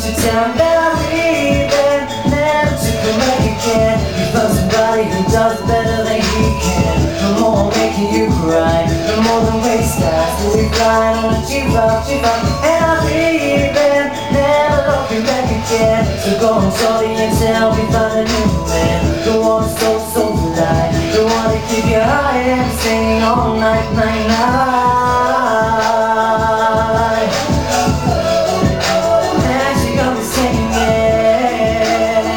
don't you tell me that I'm leaving, never to come back again. You found somebody who does it better than he can. The more I'm making you cry, the more the waste starts to recline on a cheap up, and I'm leaving, never looking back again. So go on, shorty, and tell me find a new man, the one so polite, the one to keep you high and sing all night, night, night. And she got me singing.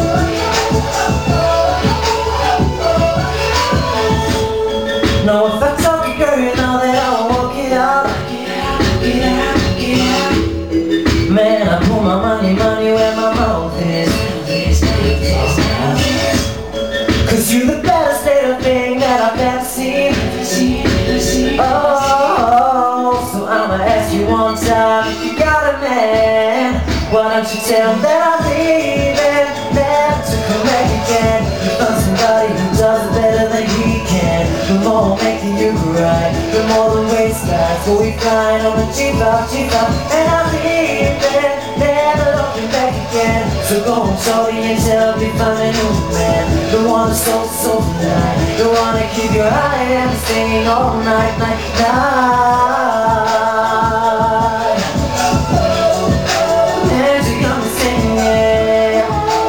No, if I talk you, girl, you know that I'll walk it out. Man, I put my money where my mouth is. Cause you're the best little thing that I've ever seen. Oh, so I'ma ask you one time, if you got a man, why don't you tell him that I'm leaving, never to come back again. You found somebody who does it better than he can. The more I'm making you cry, the more the waste starts. So we flying on a cheap up, and I'm leaving, never looking back again. So go on, shorty, and tell me find a new man, the one that's so nice, the one to keep you high and singing all night, night, night. And you got me singing.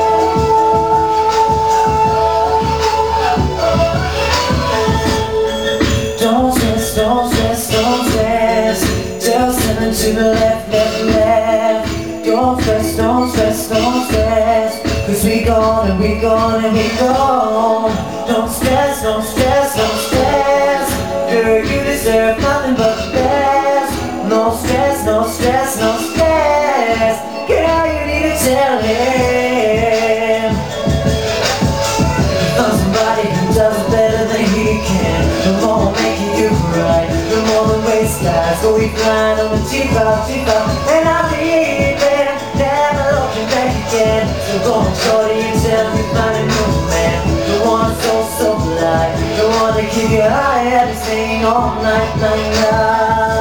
Don't stress, don't stress, don't stress. Just turn to the left, left, left. Don't stress, don't stress, don't stress. Cause we gone and we gone and we gone. Don't stress, don't stress, don't stress. Girl, you deserve nothing but the best. No stress, no stress, no stress. Girl, you need to tell him. Found somebody who does it better than he can. The more I'm making you cry, the more the waste starts. So we flying on the cheap out, and I'm leaving, never looking back again. So go on, shorty, and tell me find a new man, the one so polite, the one to keep you high and sing all night, night, night.